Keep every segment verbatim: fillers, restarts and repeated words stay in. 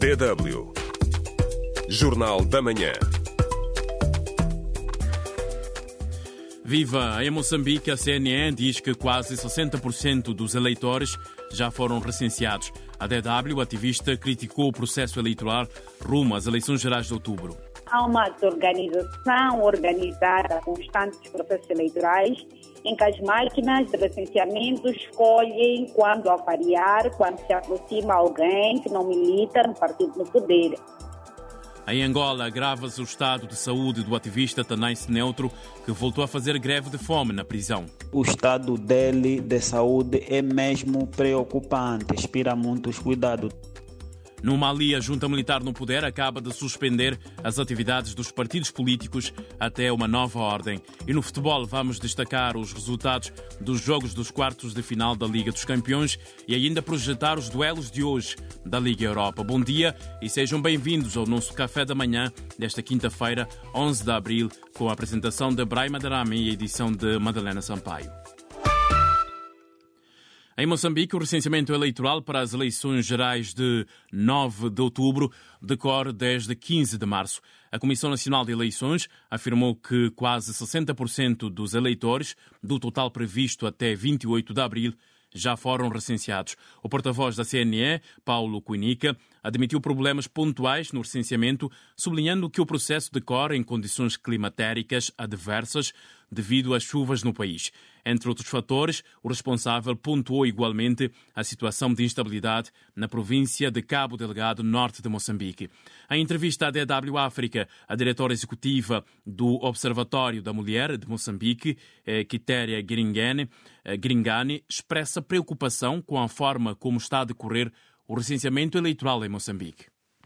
D W. Jornal da Manhã. Viva! Em Moçambique, a C N E diz que quase sessenta por cento dos eleitores já foram recenseados. A D W, ativista, criticou o processo eleitoral rumo às eleições gerais de outubro. Há uma desorganização organizada constante dos processos eleitorais, em que as máquinas de recenseamento escolhem quando avariar, quando se aproxima alguém que não milita no partido no poder. Em Angola, agrava-se o estado de saúde do ativista Tanais Neutro, que voltou a fazer greve de fome na prisão. O estado dele de saúde é mesmo preocupante, inspira muitos cuidados. No Mali, a junta militar no poder acaba de suspender as atividades dos partidos políticos até uma nova ordem. E no futebol vamos destacar os resultados dos jogos dos quartos de final da Liga dos Campeões e ainda projetar os duelos de hoje da Liga Europa. Bom dia e sejam bem-vindos ao nosso Café da Manhã desta quinta-feira, onze de abril, com a apresentação de Brahima Darami e a edição de Madalena Sampaio. Em Moçambique, o recenseamento eleitoral para as eleições gerais de nove de outubro decorre desde quinze de março. A Comissão Nacional de Eleições afirmou que quase sessenta por cento dos eleitores, do total previsto até vinte e oito de abril, já foram recenseados. O porta-voz da C N E, Paulo Cuinica, admitiu problemas pontuais no recenseamento, sublinhando que o processo decorre em condições climatéricas adversas devido às chuvas no país. Entre outros fatores, o responsável pontuou igualmente a situação de instabilidade na província de Cabo Delgado, norte de Moçambique. Em entrevista à D W África, a diretora executiva do Observatório da Mulher de Moçambique, Quitéria Gringani, Gringani, expressa preocupação com a forma como está a decorrer o recenseamento eleitoral em Moçambique.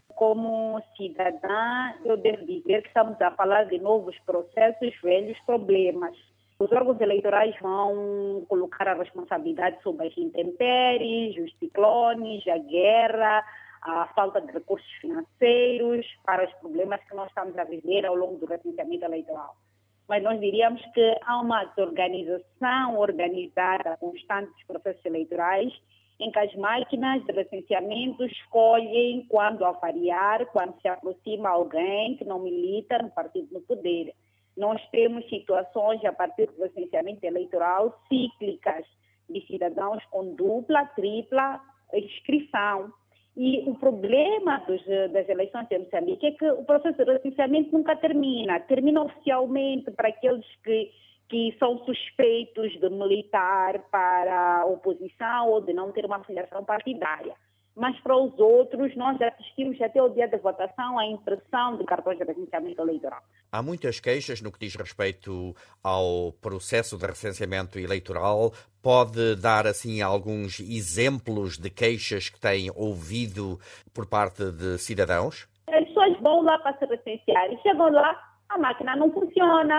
Como cidadã, eu devo dizer que estamos a falar de novos processos, velhos problemas. Os órgãos eleitorais vão colocar a responsabilidade sobre as intempéries, os ciclones, a guerra, a falta de recursos financeiros para os problemas que nós estamos a viver ao longo do recenseamento eleitoral. Mas nós diríamos que há uma desorganização organizada constante dos processos eleitorais, em que as máquinas de recenseamento escolhem quando avariar, quando se aproxima alguém que não milita no partido no poder. Nós temos situações, a partir do recenseamento eleitoral, cíclicas de cidadãos com dupla, tripla inscrição. E o problema dos, das eleições em Moçambique é que o processo de recenseamento nunca termina. Termina oficialmente para aqueles que que são suspeitos de militar para a oposição ou de não ter uma filiação partidária. Mas para os outros, nós já assistimos até o dia da votação à impressão de cartões de recenseamento eleitoral. Há muitas queixas no que diz respeito ao processo de recenseamento eleitoral. Pode dar, assim, alguns exemplos de queixas que têm ouvido por parte de cidadãos? As pessoas vão lá para se recensear e chegam lá, a máquina não funciona.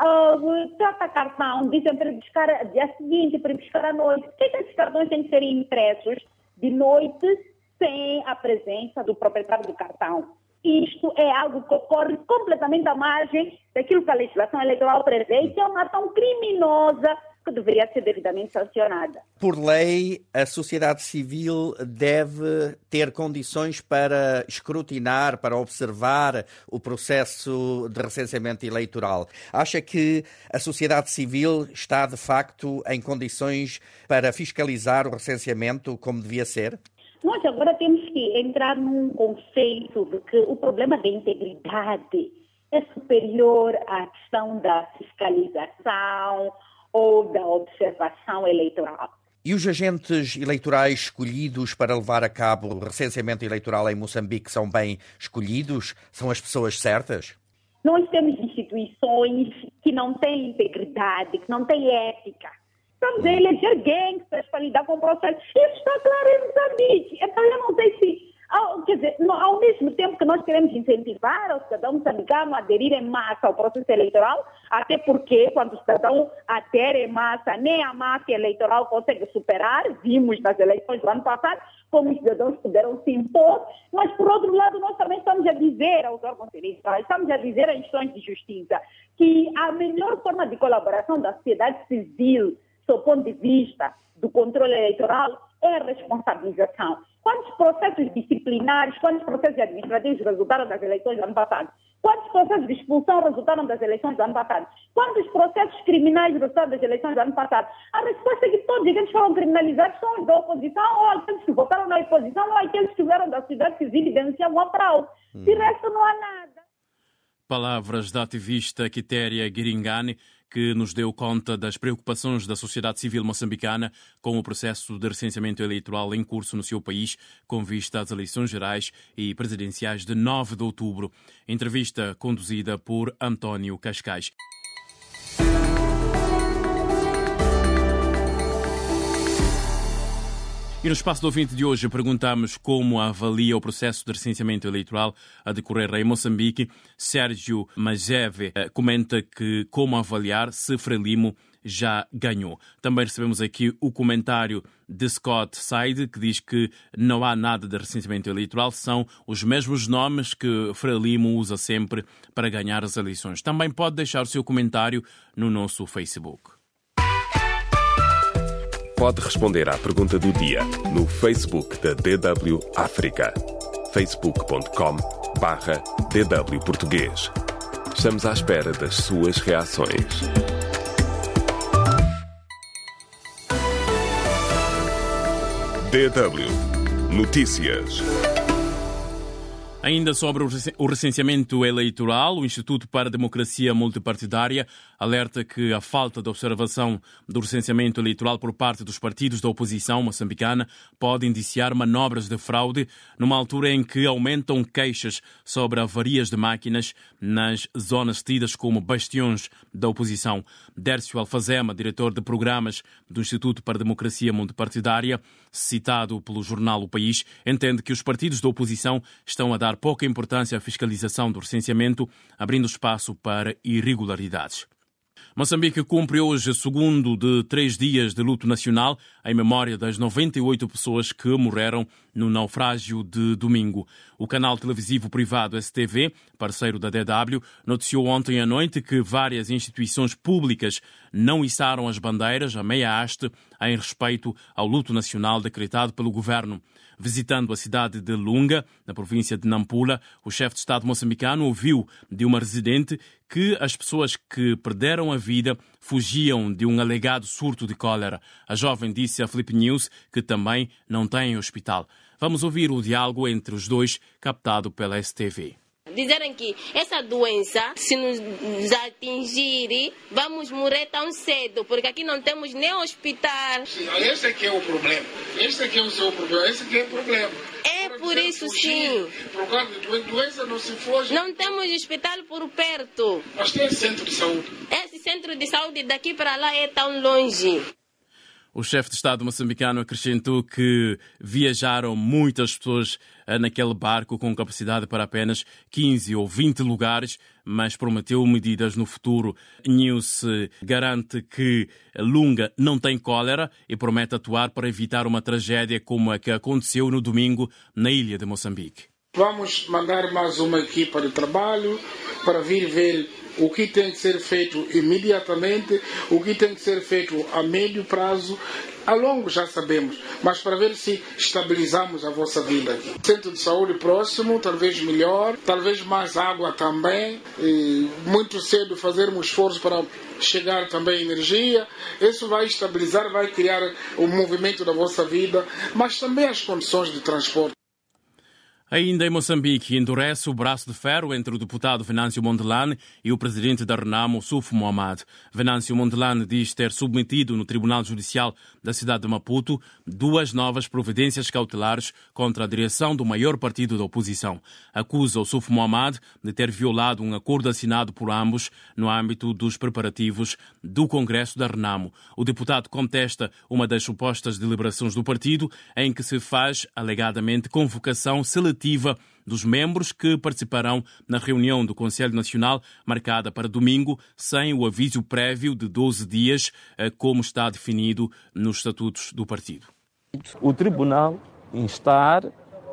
Uh, trata cartão, dizem para buscar dia seguinte, para buscar à noite. Por que esses cartões têm que ser impressos de noite sem a presença do proprietário do cartão? Isto é algo que ocorre completamente à margem daquilo que a legislação eleitoral prevê, que é uma ação criminosa que deveria ser devidamente sancionada. Por lei, a sociedade civil deve ter condições para escrutinar, para observar o processo de recenseamento eleitoral. Acha que a sociedade civil está, de facto, em condições para fiscalizar o recenseamento como devia ser? Nós agora temos que entrar num conceito de que o problema da integridade é superior à questão da fiscalização ou da observação eleitoral. E os agentes eleitorais escolhidos para levar a cabo o recenseamento eleitoral em Moçambique são bem escolhidos? São as pessoas certas? Nós temos instituições que não têm integridade, que não têm ética. Estamos a eleger gangsters para lidar com o processo. Isso está claro em Moçambique. Então eu não sei se... Quer dizer, ao mesmo tempo que nós queremos incentivar o cidadão moçambicano a aderir em massa ao processo eleitoral, até porque quando o cidadão adere em massa, nem a máfia eleitoral consegue superar, vimos nas eleições do ano passado, como os cidadãos puderam se impor, mas por outro lado nós também estamos a dizer aos órgãos eleitorais, estamos a dizer às instituições de justiça, que a melhor forma de colaboração da sociedade civil, do ponto de vista do controle eleitoral, é a responsabilização. Quando Quantos processos disciplinares, quantos processos administrativos resultaram das eleições do ano passado? Quantos processos de expulsão resultaram das eleições do ano passado? Quantos processos criminais resultaram das eleições do ano passado? A resposta é que todos aqueles que foram criminalizados são os da oposição, ou aqueles que votaram na oposição, ou aqueles que vieram da sociedade civil e denunciaram a fraude. Hum. De resto, não há nada. Palavras da ativista Quitéria Guiringani, que nos deu conta das preocupações da sociedade civil moçambicana com o processo de recenseamento eleitoral em curso no seu país, com vista às eleições gerais e presidenciais de nove de outubro. Entrevista conduzida por António Cascais. E no Espaço do Ouvinte de hoje perguntamos como avalia o processo de recenseamento eleitoral a decorrer em Moçambique. Sérgio Mageve comenta que como avaliar se Frelimo já ganhou. Também recebemos aqui o comentário de Scott Side, que diz que não há nada de recenseamento eleitoral, são os mesmos nomes que Frelimo usa sempre para ganhar as eleições. Também pode deixar o seu comentário no nosso Facebook. Pode responder à pergunta do dia no Facebook da D W África. facebook ponto com barra D W Português. Estamos à espera das suas reações. D W Notícias. Ainda sobre o recenseamento eleitoral, o Instituto para a Democracia Multipartidária alerta que a falta de observação do recenseamento eleitoral por parte dos partidos da oposição moçambicana pode indiciar manobras de fraude numa altura em que aumentam queixas sobre avarias de máquinas nas zonas tidas como bastiões da oposição. Dércio Alfazema, diretor de programas do Instituto para a Democracia Multipartidária, citado pelo jornal O País, entende que os partidos da oposição estão a dar pouca importância à fiscalização do recenseamento, abrindo espaço para irregularidades. Moçambique cumpre hoje o segundo de três dias de luto nacional em memória das noventa e oito pessoas que morreram no naufrágio de domingo. O canal televisivo privado S T V, parceiro da D W, noticiou ontem à noite que várias instituições públicas não içaram as bandeiras a meia haste em respeito ao luto nacional decretado pelo governo. Visitando a cidade de Lunga, na província de Nampula, o chefe de Estado moçambicano ouviu de uma residente que as pessoas que perderam a vida fugiam de um alegado surto de cólera. A jovem disse à Filipe News que também não tem hospital. Vamos ouvir o diálogo entre os dois, captado pela S T V. Dizerem que essa doença, se nos atingir, vamos morrer tão cedo, porque aqui não temos nem hospital. Esse aqui é o problema. Esse aqui é o seu problema. Esse aqui é o problema. É por isso, sim. Por causa de doença não se foge. Não temos hospital por perto. Mas tem centro de saúde. Esse centro de saúde daqui para lá é tão longe. O chefe de Estado moçambicano acrescentou que viajaram muitas pessoas naquele barco com capacidade para apenas quinze ou vinte lugares, mas prometeu medidas no futuro. News garante que Lunga não tem cólera e promete atuar para evitar uma tragédia como a que aconteceu no domingo na ilha de Moçambique. Vamos mandar mais uma equipa de trabalho para vir ver o que tem que ser feito imediatamente, o que tem que ser feito a médio prazo, a longo já sabemos, mas para ver se estabilizamos a vossa vida aqui. Centro de saúde próximo, talvez melhor, talvez mais água também, e muito cedo fazermos esforço para chegar também energia. Isso vai estabilizar, vai criar o movimento da vossa vida, mas também as condições de transporte. Ainda em Moçambique, endurece o braço de ferro entre o deputado Venâncio Mondelane e o presidente da Renamo, Sufo Mohamed. Venâncio Mondelane diz ter submetido no Tribunal Judicial da cidade de Maputo duas novas providências cautelares contra a direção do maior partido da oposição. Acusa o Sufo Mohamed de ter violado um acordo assinado por ambos no âmbito dos preparativos do Congresso da Renamo. O deputado contesta uma das supostas deliberações do partido em que se faz, alegadamente, convocação seletiva dos membros que participarão na reunião do Conselho Nacional marcada para domingo, sem o aviso prévio de doze dias, como está definido nos estatutos do partido. O tribunal instar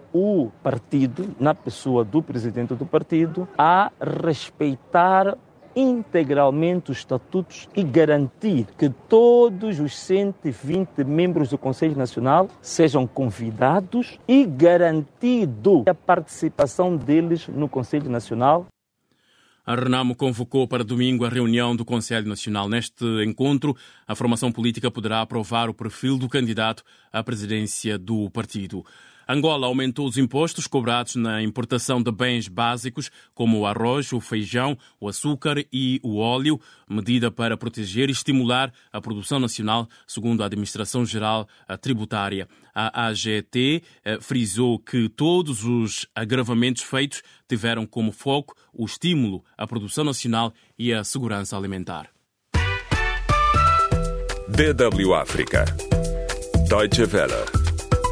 o partido, na pessoa do presidente do partido, a respeitar integralmente os estatutos e garantir que todos os cento e vinte membros do Conselho Nacional sejam convidados e garantido a participação deles no Conselho Nacional. A Renamo convocou para domingo a reunião do Conselho Nacional. Neste encontro, a formação política poderá aprovar o perfil do candidato à presidência do partido. Angola aumentou os impostos cobrados na importação de bens básicos como o arroz, o feijão, o açúcar e o óleo, medida para proteger e estimular a produção nacional, segundo a Administração-Geral Tributária. A A G T eh, frisou que todos os agravamentos feitos tiveram como foco o estímulo à produção nacional e à segurança alimentar. D W África. Deutsche Welle.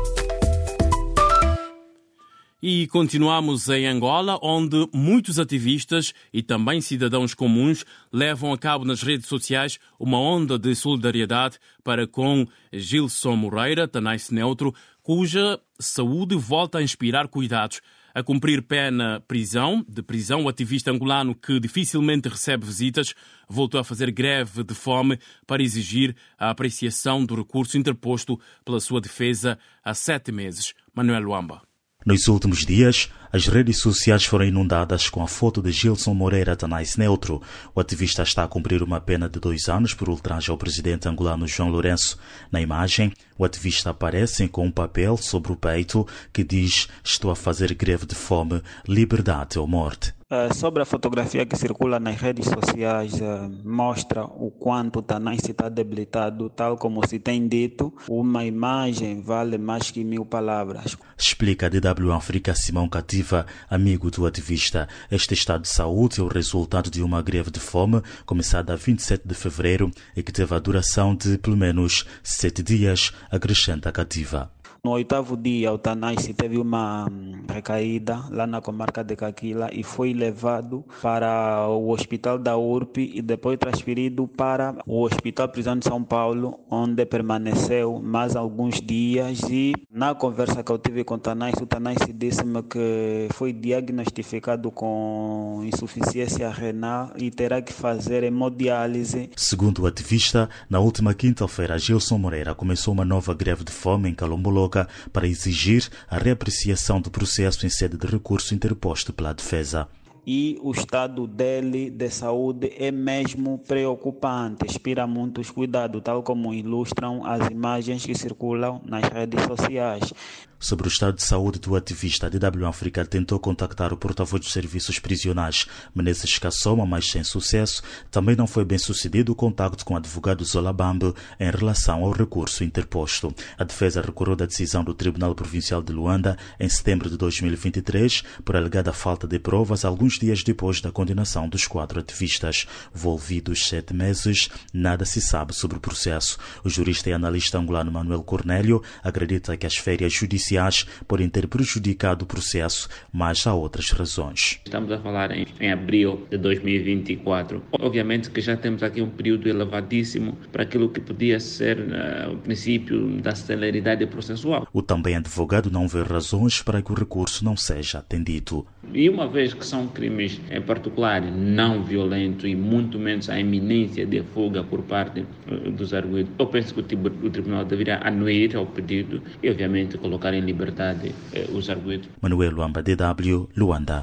E continuamos em Angola, onde muitos ativistas e também cidadãos comuns levam a cabo nas redes sociais uma onda de solidariedade para com Gilson Moreira, Tanais Neutro, cuja saúde volta a inspirar cuidados. A cumprir pena prisão, de prisão, o ativista angolano, que dificilmente recebe visitas, voltou a fazer greve de fome para exigir a apreciação do recurso interposto pela sua defesa há sete meses. Manuel Luamba. Nos últimos dias, as redes sociais foram inundadas com a foto de Gilson Moreira Tanais Neutro. O ativista está a cumprir uma pena de dois anos por ultraje ao presidente angolano João Lourenço. Na imagem, o ativista aparece com um papel sobre o peito que diz: "Estou a fazer greve de fome, liberdade ou morte". Uh, sobre a fotografia que circula nas redes sociais, uh, mostra o quanto Tanais está debilitado, tal como se tem dito, uma imagem vale mais que mil palavras. Explica a D W África Simão Cativa, amigo do ativista. Este estado de saúde é o resultado de uma greve de fome começada a vinte e sete de fevereiro e que teve a duração de pelo menos sete dias, acrescenta a Cativa. No oitavo dia, o Tanais teve uma recaída lá na comarca de Caquila e foi levado para o hospital da U R P e depois transferido para o Hospital Prisão de São Paulo, onde permaneceu mais alguns dias. E na conversa que eu tive com o Tanais, o Tanais disse-me que foi diagnosticado com insuficiência renal e terá que fazer hemodiálise. Segundo o ativista, na última quinta-feira, Gilson Moreira começou uma nova greve de fome em Calomboloca para exigir a reapreciação do processo em sede de recurso interposto pela defesa. E o estado dele de saúde é mesmo preocupante, inspira muitos cuidados, tal como ilustram as imagens que circulam nas redes sociais. Sobre o estado de saúde do ativista, a D W África tentou contactar o porta-voz dos serviços prisionais, Menezes Kassoma, mas sem sucesso. Também não foi bem sucedido o contacto com o advogado Zola Bambo em relação ao recurso interposto. A defesa recorreu da decisão do Tribunal Provincial de Luanda em setembro de dois mil e vinte e três por alegada falta de provas alguns dias depois da condenação dos quatro ativistas. Envolvidos sete meses, nada se sabe sobre o processo. O jurista e analista angolano Manuel Cornélio acredita que as férias judiciais podem ter prejudicado o processo, mas há outras razões. Estamos a falar em, em abril de dois mil e vinte e quatro. Obviamente que já temos aqui um período elevadíssimo para aquilo que podia ser uh, o princípio da celeridade processual. O também advogado não vê razões para que o recurso não seja atendido. E uma vez que são crimes em particular não violentos e muito menos a iminência de fuga por parte uh, dos arguidos, eu penso que o, o tribunal deveria anuir ao pedido e obviamente colocar em liberdade uh, os arguidos. Manuel Luamba, D W, Luanda.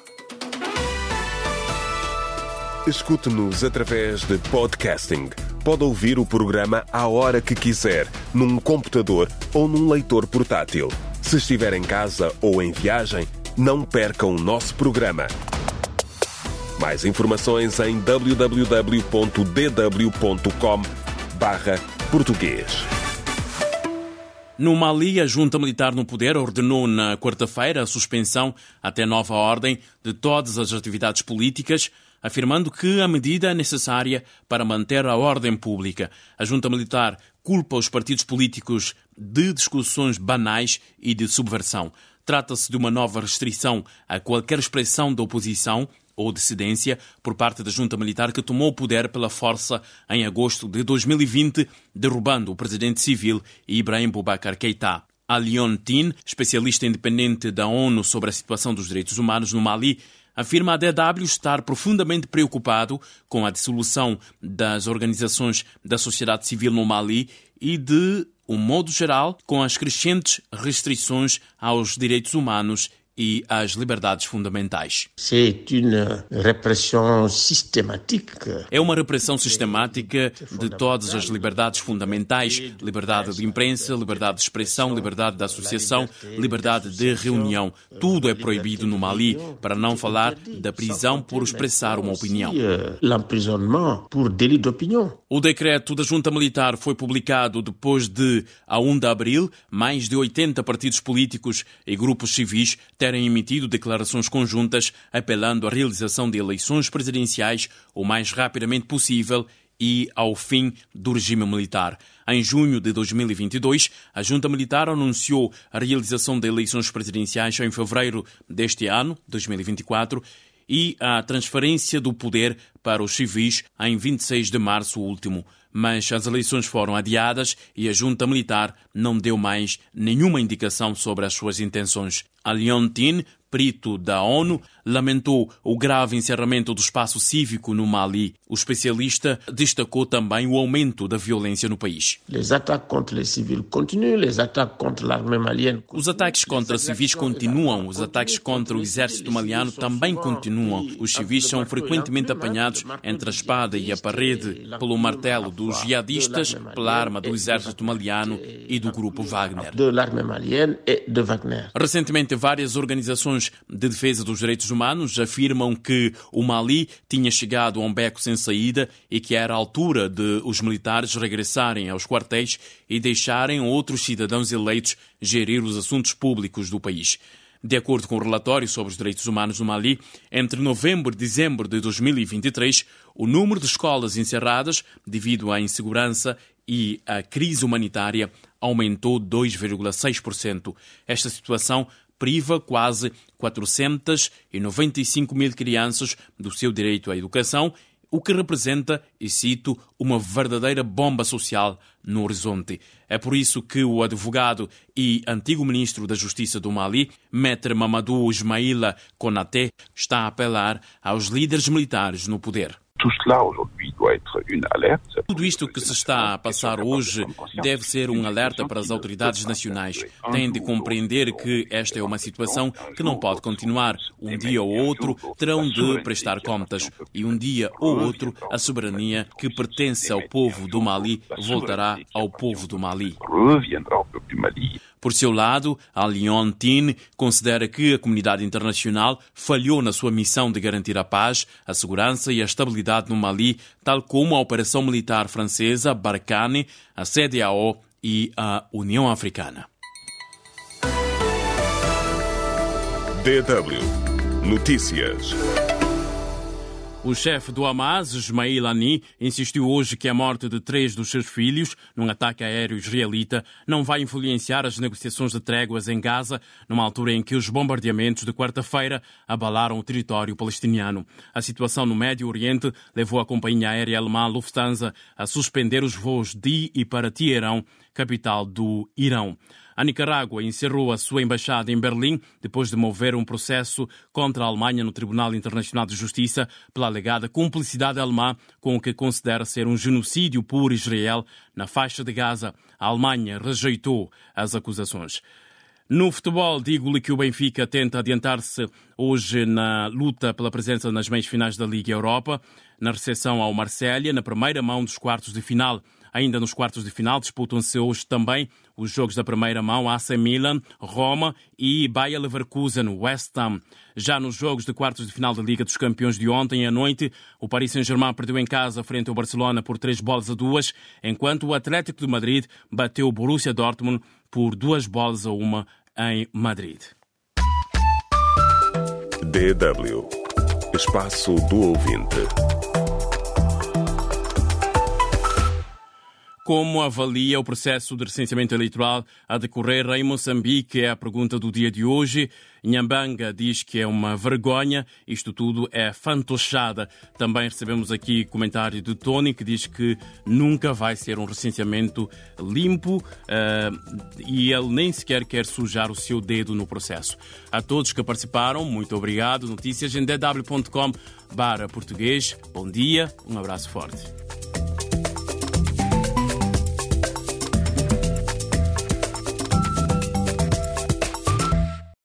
Escute-nos através de podcasting. Pode ouvir o programa à hora que quiser, num computador ou num leitor portátil. Se estiver em casa ou em viagem, não perca o nosso programa. Mais informações em w w w ponto d w ponto com barra português. No Mali, a junta militar no poder ordenou na quarta-feira a suspensão até nova ordem de todas as atividades políticas, afirmando que a medida é necessária para manter a ordem pública. A junta militar culpa os partidos políticos de discussões banais e de subversão. Trata-se de uma nova restrição a qualquer expressão da oposição ou dissidência por parte da junta militar que tomou o poder pela força em agosto de dois mil e vinte, derrubando o presidente civil Ibrahim Boubacar Keïta. Alion Tin, especialista independente da ONU sobre a situação dos direitos humanos no Mali, afirma a D W estar profundamente preocupado com a dissolução das organizações da sociedade civil no Mali e, de um modo geral, com as crescentes restrições aos direitos humanos e às liberdades fundamentais. É uma repressão sistemática de todas as liberdades fundamentais: liberdade de imprensa, liberdade de expressão, liberdade de associação, liberdade de reunião. Tudo é proibido no Mali, para não falar da prisão por expressar uma opinião. O decreto da junta militar foi publicado depois de, a primeiro de abril, mais de oitenta partidos políticos e grupos civis terem emitido declarações conjuntas apelando à realização de eleições presidenciais o mais rapidamente possível e ao fim do regime militar. Em junho de dois mil e vinte e dois, a junta militar anunciou a realização de eleições presidenciais em fevereiro deste ano, dois mil e vinte e quatro, e a transferência do poder para os civis em vinte e seis de março último. Mas as eleições foram adiadas e a junta militar não deu mais nenhuma indicação sobre as suas intenções. Alioune Tine, perito da ONU, lamentou o grave encerramento do espaço cívico no Mali. O especialista destacou também o aumento da violência no país. Os ataques contra civis continuam, os ataques contra o exército maliano também continuam. Os civis são frequentemente apanhados entre a espada e a parede, pelo martelo dos jihadistas, pela arma do exército maliano e do grupo Wagner. Recentemente, várias organizações de defesa dos direitos humanos afirmam que o Mali tinha chegado a um beco sem saída e que era a altura de os militares regressarem aos quartéis e deixarem outros cidadãos eleitos gerir os assuntos públicos do país. De acordo com o relatório sobre os direitos humanos no Mali, entre novembro e dezembro de dois mil e vinte e três, o número de escolas encerradas devido à insegurança e à crise humanitária aumentou dois vírgula seis por cento. Esta situação priva quase quatrocentas e noventa e cinco mil crianças do seu direito à educação, o que representa, e cito, uma verdadeira bomba social no horizonte. É por isso que o advogado e antigo ministro da Justiça do Mali, Maître Mamadou Ismaïla Konaté, está a apelar aos líderes militares no poder. Tudo isto que se está a passar hoje deve ser um alerta para as autoridades nacionais. Têm de compreender que esta é uma situação que não pode continuar. Um dia ou outro terão de prestar contas e um dia ou outro a soberania que pertence ao povo do Mali voltará ao povo do Mali. Por seu lado, Alioune Tine considera que a comunidade internacional falhou na sua missão de garantir a paz, a segurança e a estabilidade no Mali, tal como a operação militar francesa Barkhane, a C D A O e a União Africana. D W Notícias. O chefe do Hamas, Ismail Haniyeh, insistiu hoje que a morte de três dos seus filhos, num ataque aéreo israelita, não vai influenciar as negociações de tréguas em Gaza, numa altura em que os bombardeamentos de quarta-feira abalaram o território palestiniano. A situação no Médio Oriente levou a companhia aérea alemã Lufthansa a suspender os voos de e para Teherão, capital do Irão. A Nicarágua encerrou a sua embaixada em Berlim depois de mover um processo contra a Alemanha no Tribunal Internacional de Justiça pela alegada cumplicidade alemã com o que considera ser um genocídio por Israel na faixa de Gaza. A Alemanha rejeitou as acusações. No futebol, digo-lhe que o Benfica tenta adiantar-se hoje na luta pela presença nas meias-finais da Liga Europa, na recepção ao Marselha, na primeira mão dos quartos de final. Ainda nos quartos de final disputam-se hoje também os jogos da primeira mão A C Milan, Roma e Bayer Leverkusen, West Ham. Já nos jogos de quartos de final da Liga dos Campeões de ontem à noite, o Paris Saint-Germain perdeu em casa frente ao Barcelona por três bolas a duas, enquanto o Atlético de Madrid bateu o Borussia Dortmund por duas bolas a uma em Madrid. D W Espaço do Ouvinte. Como avalia o processo de recenseamento eleitoral a decorrer em Moçambique? É a pergunta do dia de hoje. Nhambanga diz que é uma vergonha, isto tudo é fantochada. Também recebemos aqui comentário de Tony, que diz que nunca vai ser um recenseamento limpo uh, e ele nem sequer quer sujar o seu dedo no processo. A todos que participaram, muito obrigado. Notícias em d w ponto com barra português. Bom dia, um abraço forte.